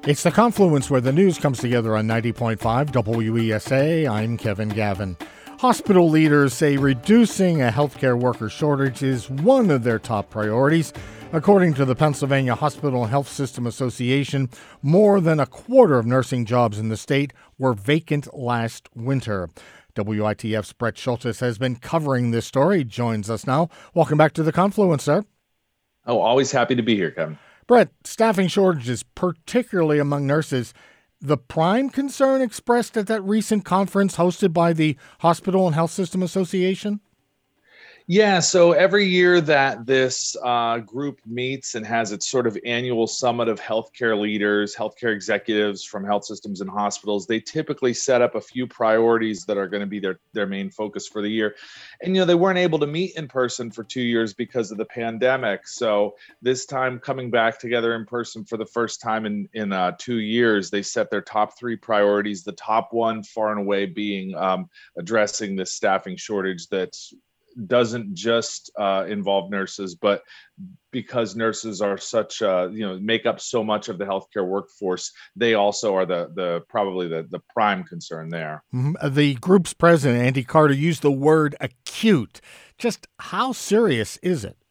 It's the confluence where the news comes together on 90.5 WESA. I'm Kevin Gavin. Hospital leaders say reducing a healthcare worker shortage is one of their top priorities. According to the Pennsylvania Hospital and Health System Association, more than a quarter of nursing jobs in the state were vacant last winter. WITF's Brett Schultes has been covering this story. He joins us now. Welcome back to the confluence, sir. Oh, always happy to be here, Kevin. Brett, staffing shortages, particularly among nurses, the prime concern expressed at that recent conference hosted by the Hospital and Health System Association? Yeah, so every year that this group meets and has its sort of annual summit of healthcare leaders, healthcare executives from health systems and hospitals, they typically set up a few priorities that are going to be their main focus for the year. And, they weren't able to meet in person for 2 years because of the pandemic. So this time coming back together in person for the first time in 2 years, they set their top three priorities, the top one far and away being addressing this staffing shortage that's doesn't just involve nurses, but because nurses are such make up so much of the healthcare workforce, they also are the probably the prime concern there. Mm-hmm. The group's president, Andy Carter, used the word acute. Just how serious is it?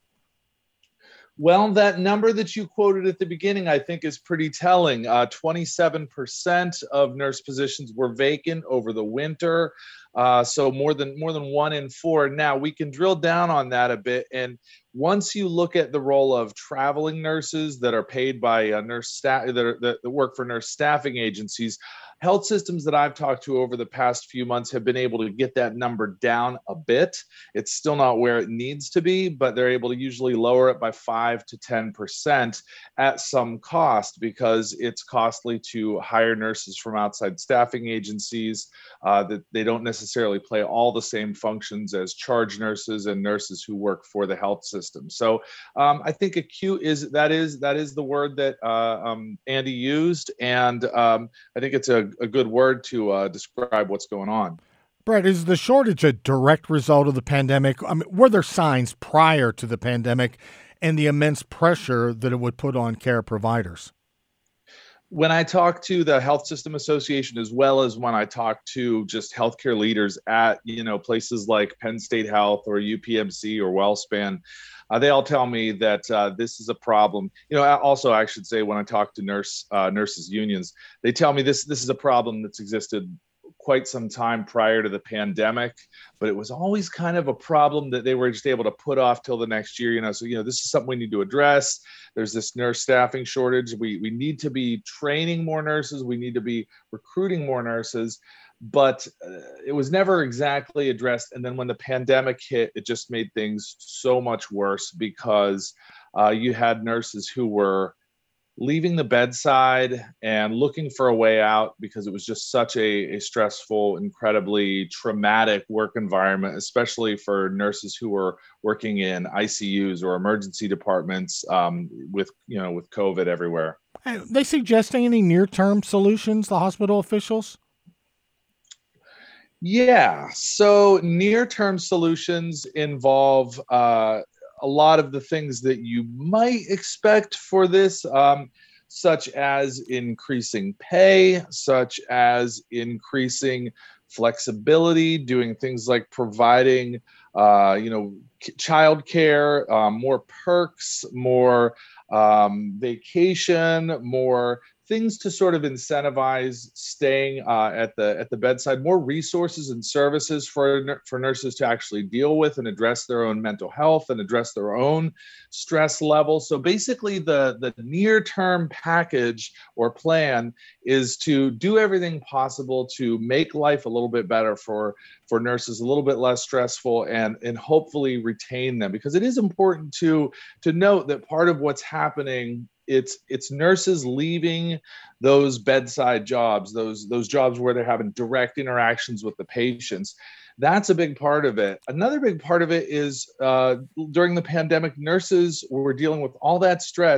Well, that number that you quoted at the beginning, I think, is pretty telling. 27% of nurse positions were vacant over the winter. So more than 1 in 4. Now we can drill down on that a bit. And once you look at the role of traveling nurses that are paid by nurse staff that work for nurse staffing agencies, health systems that I've talked to over the past few months have been able to get that number down a bit. It's still not where it needs to be, but they're able to usually lower it by 5 to 10% at some cost, because it's costly to hire nurses from outside staffing agencies that they don't necessarily play all the same functions as charge nurses and nurses who work for the health system. So I think acute is the word that Andy used, and I think it's a good word to describe what's going on. Brett, is the shortage a direct result of the pandemic? Were there signs prior to the pandemic and the immense pressure that it would put on care providers? When I talk to the Health System Association, as well as when I talk to just healthcare leaders at places like Penn State Health or UPMC or WellSpan, they all tell me that this is a problem. Also, I should say, when I talk to nurses unions, they tell me this is a problem that's existed quite some time prior to the pandemic, but it was always kind of a problem that they were just able to put off till the next year. So this is something we need to address. There's this nurse staffing shortage. We need to be training more nurses. We need to be recruiting more nurses. But it was never exactly addressed. And then when the pandemic hit, it just made things so much worse, because you had nurses who were leaving the bedside and looking for a way out, because it was just such a stressful, incredibly traumatic work environment, especially for nurses who were working in ICUs or emergency departments with COVID everywhere. Are they suggesting any near-term solutions, the hospital officials? Yeah, so near-term solutions involve a lot of the things that you might expect for this, such as increasing pay, such as increasing flexibility, doing things like providing, childcare, more perks, more vacation, more things to sort of incentivize staying at the bedside, more resources and services for nurses to actually deal with and address their own mental health and address their own stress levels. So basically, the near-term package or plan is to do everything possible to make life a little bit better for nurses, a little bit less stressful, and hopefully retain them, because it is important to note that part of what's happening, it's nurses leaving those bedside jobs, those jobs where they're having direct interactions with the patients. That's a big part of it. Another big part of it is during the pandemic, nurses were dealing with all that stress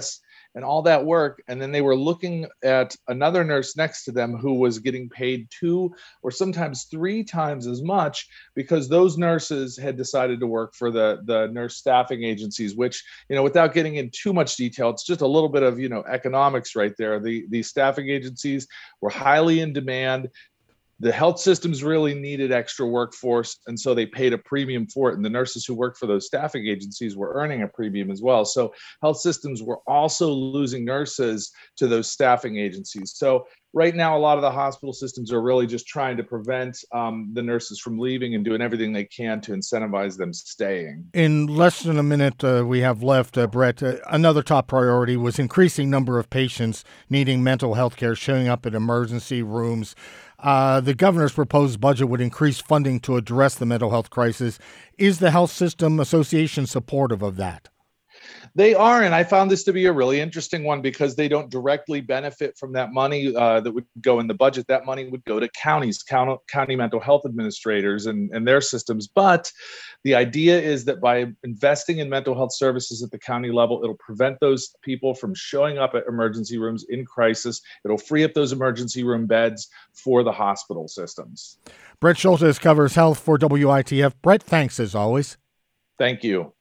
and all that work. And then they were looking at another nurse next to them who was getting paid 2 or sometimes 3 times as much, because those nurses had decided to work for the nurse staffing agencies, which, without getting in too much detail, it's just a little bit of, economics right there. The staffing agencies were highly in demand. The health systems really needed extra workforce, and so they paid a premium for it. And the nurses who worked for those staffing agencies were earning a premium as well. So health systems were also losing nurses to those staffing agencies. So right now, a lot of the hospital systems are really just trying to prevent the nurses from leaving and doing everything they can to incentivize them staying. In less than a minute we have left, Brett, another top priority was increasing number of patients needing mental health care showing up at emergency rooms. The governor's proposed budget would increase funding to address the mental health crisis. Is the Health System Association supportive of that? They are, and I found this to be a really interesting one because they don't directly benefit from that money that would go in the budget. That money would go to counties, county mental health administrators and their systems. But the idea is that by investing in mental health services at the county level, it'll prevent those people from showing up at emergency rooms in crisis. It'll free up those emergency room beds for the hospital systems. Brett Schultes covers health for WITF. Brett, thanks as always. Thank you.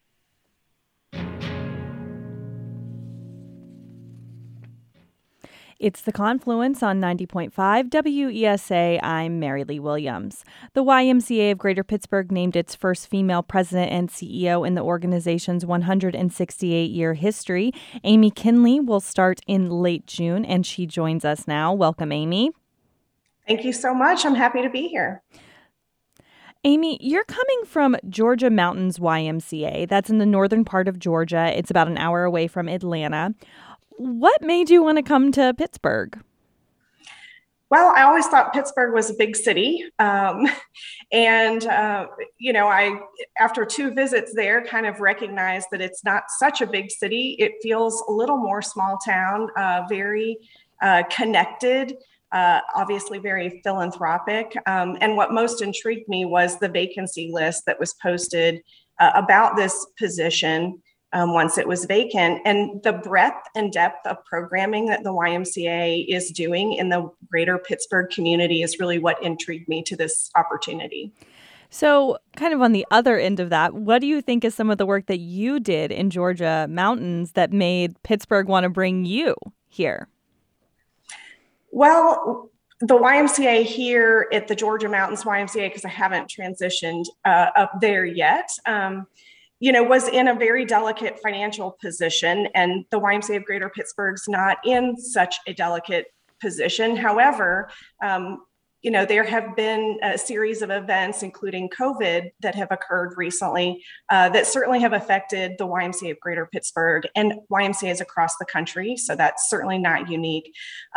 It's The Confluence on 90.5 WESA. I'm Mary Lee Williams. The YMCA of Greater Pittsburgh named its first female president and CEO in the organization's 168-year history. Amy Kinley will start in late June, and she joins us now. Welcome, Amy. Thank you so much. I'm happy to be here. Amy, you're coming from Georgia Mountains YMCA. That's in the northern part of Georgia. It's about an hour away from Atlanta. What made you want to come to Pittsburgh? Well, I always thought Pittsburgh was a big city. I, after 2 visits there, kind of recognized that it's not such a big city. It feels a little more small town, very connected, obviously very philanthropic. And what most intrigued me was the vacancy list that was posted about this position. Once it was vacant, and the breadth and depth of programming that the YMCA is doing in the greater Pittsburgh community is really what intrigued me to this opportunity. So kind of on the other end of that, what do you think is some of the work that you did in Georgia Mountains that made Pittsburgh want to bring you here? Well, the YMCA here at the Georgia Mountains YMCA, because I haven't transitioned up there yet, was in a very delicate financial position, and the YMCA of Greater Pittsburgh's not in such a delicate position. However, there have been a series of events, including COVID, that have occurred recently that certainly have affected the YMCA of Greater Pittsburgh and YMCAs across the country. So that's certainly not unique.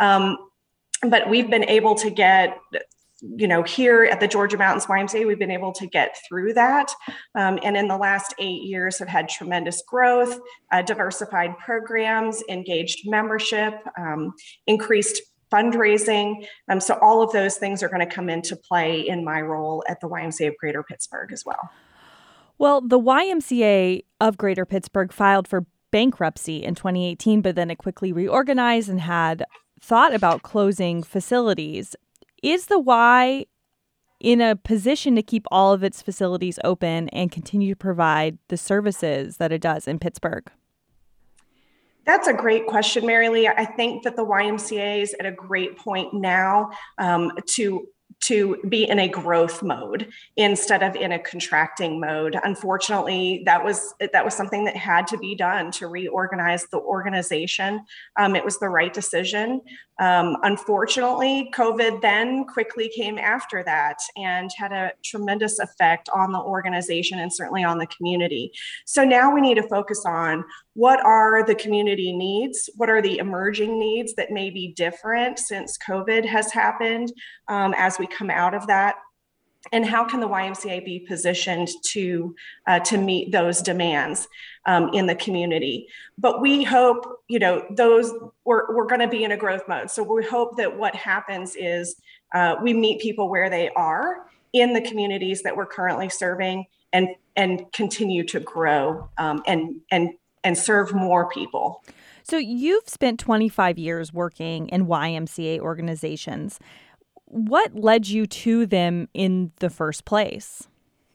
But we've been able to get here at the Georgia Mountains YMCA, we've been able to get through that. And in the last 8 years have had tremendous growth, diversified programs, engaged membership, increased fundraising. So all of those things are going to come into play in my role at the YMCA of Greater Pittsburgh as well. Well, the YMCA of Greater Pittsburgh filed for bankruptcy in 2018, but then it quickly reorganized and had thought about closing facilities. Is the Y in a position to keep all of its facilities open and continue to provide the services that it does in Pittsburgh? That's a great question, Mary Lee. I think that the YMCA is at a great point now to be in a growth mode instead of in a contracting mode. Unfortunately, that was something that had to be done to reorganize the organization. It was the right decision. Unfortunately, COVID then quickly came after that and had a tremendous effect on the organization and certainly on the community. So now we need to focus on what are the community needs? What are the emerging needs that may be different since COVID has happened as we come out of that? And how can the YMCA be positioned to meet those demands in the community? But we hope, we're going to be in a growth mode. So we hope that what happens is we meet people where they are in the communities that we're currently serving and continue to grow and serve more people. So you've spent 25 years working in YMCA organizations. What led you to them in the first place?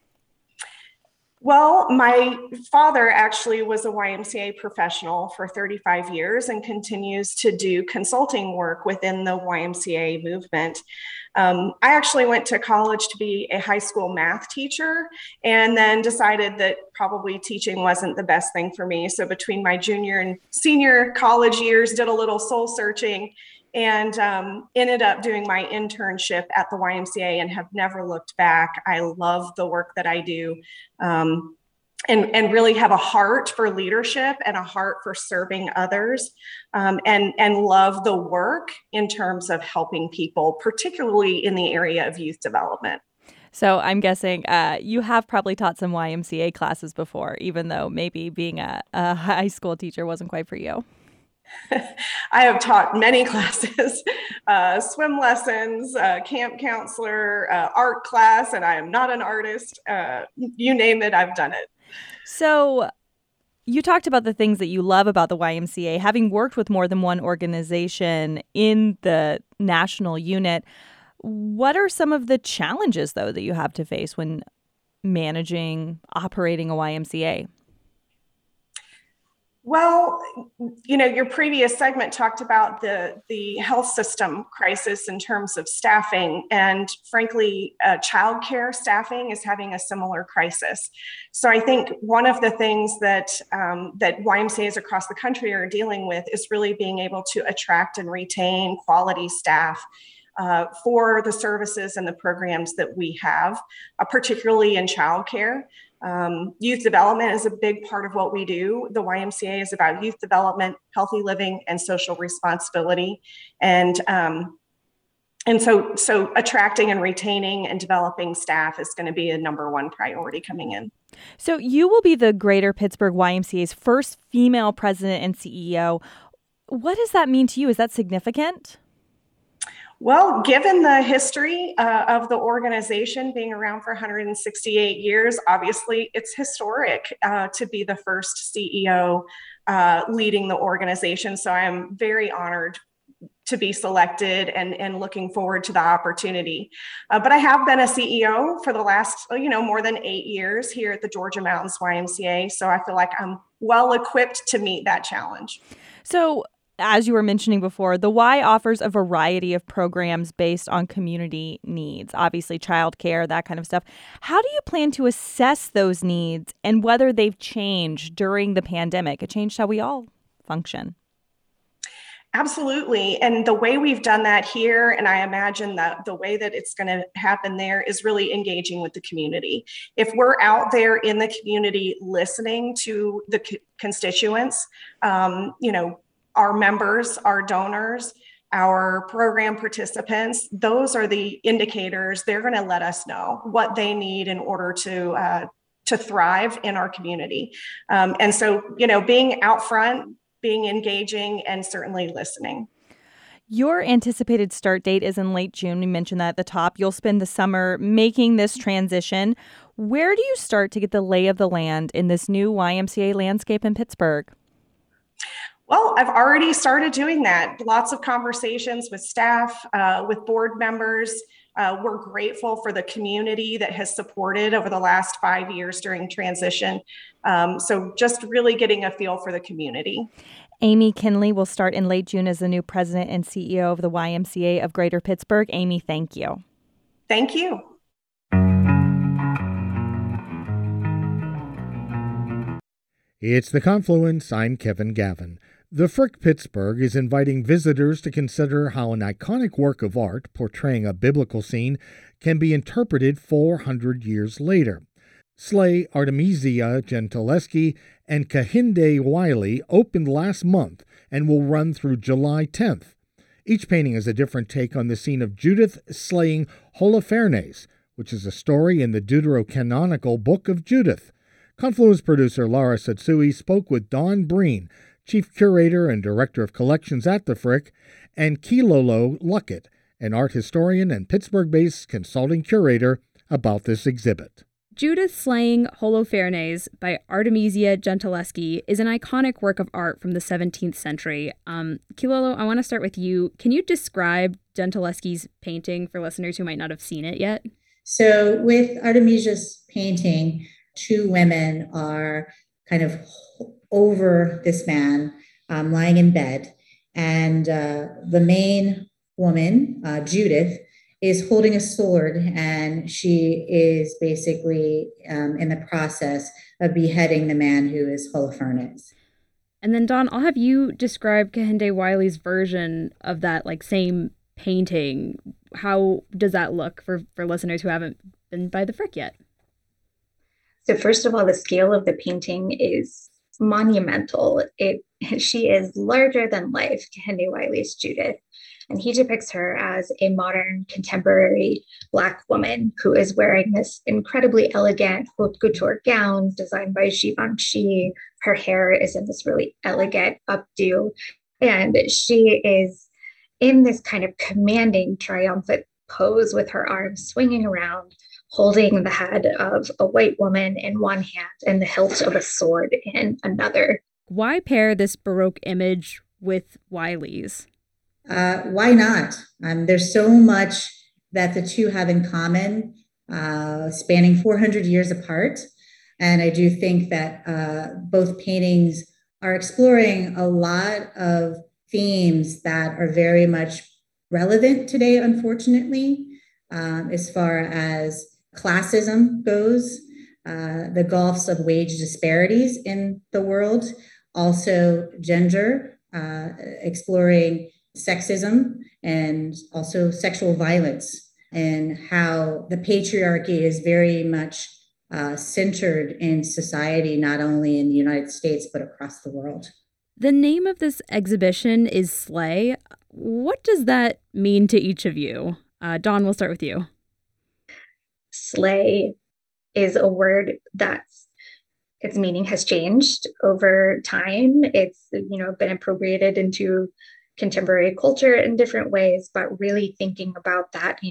Well, my father actually was a YMCA professional for 35 years and continues to do consulting work within the YMCA movement. I actually went to college to be a high school math teacher and then decided that probably teaching wasn't the best thing for me. So between my junior and senior college years, did a little soul searching and ended up doing my internship at the YMCA and have never looked back. I love the work that I do and really have a heart for leadership and a heart for serving others and love the work in terms of helping people, particularly in the area of youth development. So I'm guessing you have probably taught some YMCA classes before, even though maybe being a high school teacher wasn't quite for you. I have taught many classes, swim lessons, camp counselor, art class, and I am not an artist. You name it, I've done it. So you talked about the things that you love about the YMCA. Having worked with more than one organization in the national unit, what are some of the challenges, though, that you have to face when operating a YMCA? Well, your previous segment talked about the health system crisis in terms of staffing, and frankly, childcare staffing is having a similar crisis. So I think one of the things that YMCAs across the country are dealing with is really being able to attract and retain quality staff for the services and the programs that we have, particularly in childcare. Youth development is a big part of what we do. The YMCA is about youth development, healthy living, and social responsibility. And so attracting and retaining and developing staff is going to be a number one priority coming in. So you will be the Greater Pittsburgh YMCA's first female president and CEO. What does that mean to you? Is that significant? Well, given the history of the organization being around for 168 years, obviously it's historic to be the first CEO leading the organization. So I am very honored to be selected and looking forward to the opportunity. But I have been a CEO for the last, more than 8 years here at the Georgia Mountains YMCA. So I feel like I'm well equipped to meet that challenge. So as you were mentioning before, the Y offers a variety of programs based on community needs, obviously childcare, that kind of stuff. How do you plan to assess those needs and whether they've changed during the pandemic? It changed how we all function. Absolutely. And the way we've done that here, and I imagine that the way that it's going to happen there is really engaging with the community. If we're out there in the community listening to the constituents, our members, our donors, our program participants, those are the indicators. They're going to let us know what they need in order to thrive in our community. And so, being out front, being engaging, and certainly listening. Your anticipated start date is in late June. You mentioned that at the top. You'll spend the summer making this transition. Where do you start to get the lay of the land in this new YMCA landscape in Pittsburgh? Well, I've already started doing that. Lots of conversations with staff, with board members. We're grateful for the community that has supported over the last 5 years during transition. So just really getting a feel for the community. Amy Kinley will start in late June as the new president and CEO of the YMCA of Greater Pittsburgh. Amy, thank you. Thank you. It's The Confluence. I'm Kevin Gavin. The Frick Pittsburgh is inviting visitors to consider how an iconic work of art portraying a biblical scene can be interpreted 400 years later. Sleigh Artemisia Gentileschi and Kehinde Wiley opened last month and will run through July 10th. Each painting is a different take on the scene of Judith slaying Holofernes, which is a story in the Deuterocanonical Book of Judith. Confluence producer Laura Satsui spoke with Dawn Breen, Chief Curator and Director of Collections at the Frick, and Kilolo Luckett, an art historian and Pittsburgh-based consulting curator, about this exhibit. Judith slaying Holofernes by Artemisia Gentileschi is an iconic work of art from the 17th century. Kilolo, I want to start with you. Can you describe Gentileschi's painting for listeners who might not have seen it yet? So with Artemisia's painting, two women are kind of over this man lying in bed. And the main woman, Judith, is holding a sword, and she is basically in the process of beheading the man who is Holofernes. And then, Dawn, I'll have you describe Kehinde Wiley's version of that same painting. How does that look for listeners who haven't been by the Frick yet? So first of all, the scale of the painting is monumental. She is larger than life, Kehinde Wiley's Judith. And he depicts her as a modern, contemporary Black woman who is wearing this incredibly elegant haute couture gown designed by Givenchy. Her hair is in this really elegant updo. And she is in this kind of commanding, triumphant pose with her arms swinging around, holding the head of a white woman in one hand and the hilt of a sword in another. Why pair this Baroque image with Wiley's? Why not? There's so much that the two have in common, spanning 400 years apart. And I do think that both paintings are exploring a lot of themes that are very much relevant today, unfortunately, as far as classism goes, the gulfs of wage disparities in the world, also gender, exploring sexism and also sexual violence, and how the patriarchy is very much centered in society, not only in the United States, but across the world. The name of this exhibition is Slay. What does that mean to each of you? Dawn, we'll start with you. Slay is a word its meaning has changed over time. It's been appropriated into contemporary culture in different ways, but really thinking about that,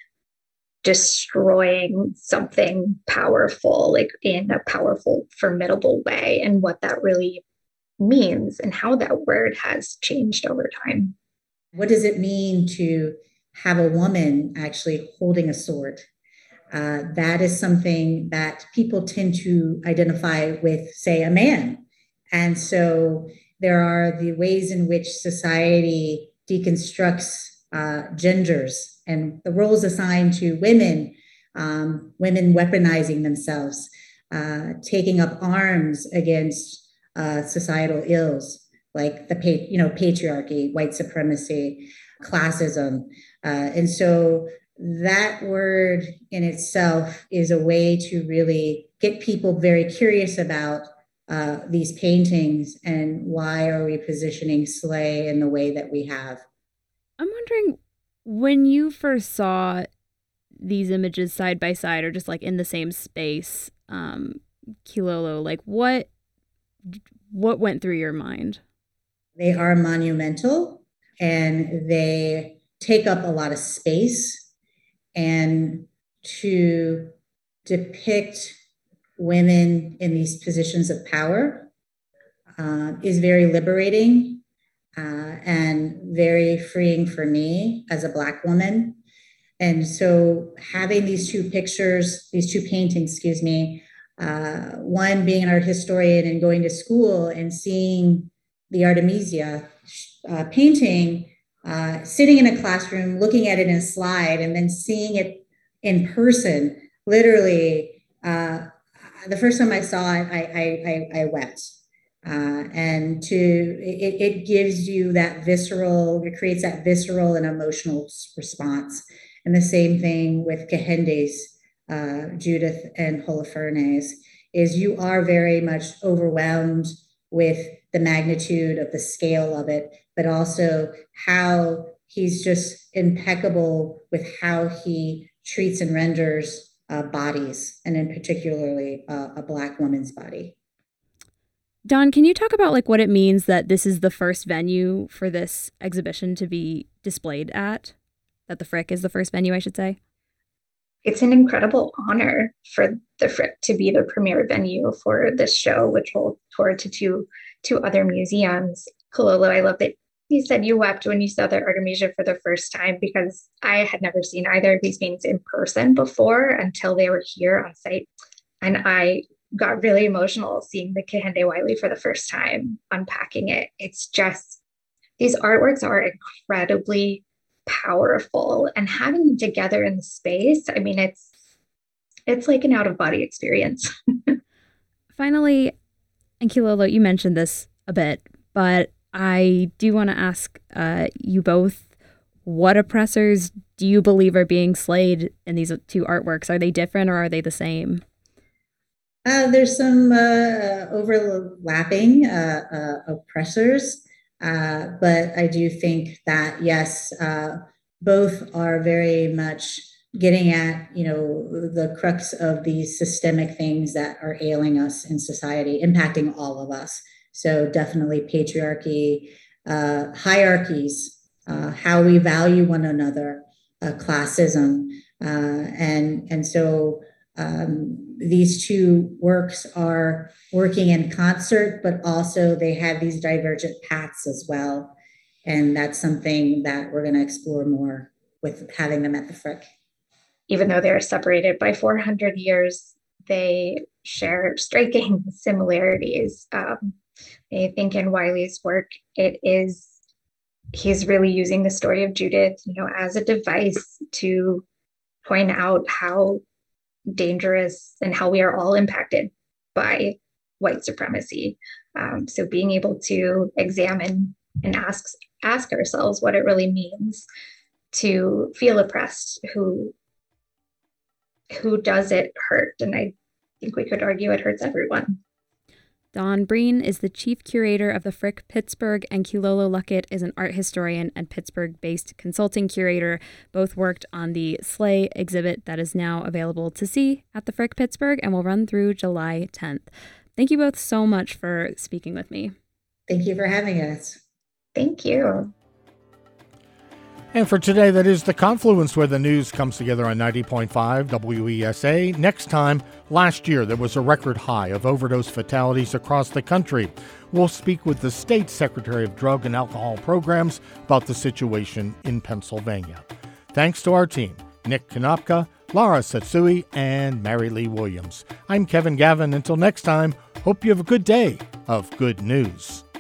destroying something powerful, in a powerful, formidable way, and what that really means and how that word has changed over time. What does it mean to have a woman actually holding a sword? That is something that people tend to identify with, say, a man. And so there are the ways in which society deconstructs genders and the roles assigned to women, women weaponizing themselves, taking up arms against societal ills like the patriarchy, white supremacy, classism. And so that word in itself is a way to really get people very curious about these paintings and why are we positioning Slay in the way that we have. I'm wondering, when you first saw these images side by side or just in the same space, Kilolo, what went through your mind? They are monumental and they take up a lot of space, and to depict women in these positions of power is very liberating and very freeing for me as a Black woman. And so having these two paintings, one being an art historian and going to school and seeing the Artemisia painting, sitting in a classroom, looking at it in a slide, and then seeing it in person, literally, the first time I saw it, I wept. And it gives you it creates that visceral and emotional response. And the same thing with Kehinde's Judith and Holofernes, is you are very much overwhelmed with the magnitude of the scale of it, but also how he's just impeccable with how he treats and renders bodies, and in particularly a Black woman's body. Dawn, can you talk about what it means that this is the first venue for this exhibition to be displayed at? That the Frick is the first venue, I should say. It's an incredible honor for the Frick to be the premier venue for this show, which will tour to two other museums. Kilolo, I love that you said you wept when you saw the Artemisia for the first time, because I had never seen either of these paintings in person before until they were here on site. And I got really emotional seeing the Kehinde Wiley for the first time, unpacking it. It's just, these artworks are incredibly powerful, and having them together in the space, I mean, it's like an out-of-body experience. Finally, and Kilolo, you mentioned this a bit, but I do want to ask you both, what oppressors do you believe are being slayed in these two artworks? Are they different or are they the same? There's some overlapping oppressors, but I do think that, yes, both are very much getting at, the crux of these systemic things that are ailing us in society, impacting all of us. So definitely patriarchy, hierarchies, how we value one another, classism. And so these two works are working in concert, but also they have these divergent paths as well. And that's something that we're going to explore more with having them at the Frick. Even though they're separated by 400 years, they share striking similarities. I think in Wiley's work, he's really using the story of Judith, as a device to point out how dangerous and how we are all impacted by white supremacy. So being able to examine and ask ourselves what it really means to feel oppressed, who does it hurt? And I think we could argue it hurts everyone. Dawn Breen is the chief curator of the Frick Pittsburgh, and Kilolo Luckett is an art historian and Pittsburgh-based consulting curator. Both worked on the Slay exhibit that is now available to see at the Frick Pittsburgh and will run through July 10th. Thank you both so much for speaking with me. Thank you for having us. Thank you. And for today, that is The Confluence, where the news comes together on 90.5 WESA. Next time, last year, there was a record high of overdose fatalities across the country. We'll speak with the state secretary of drug and alcohol programs about the situation in Pennsylvania. Thanks to our team, Nick Konopka, Lara Satsui, and Mary Lee Williams. I'm Kevin Gavin. Until next time, hope you have a good day of good news.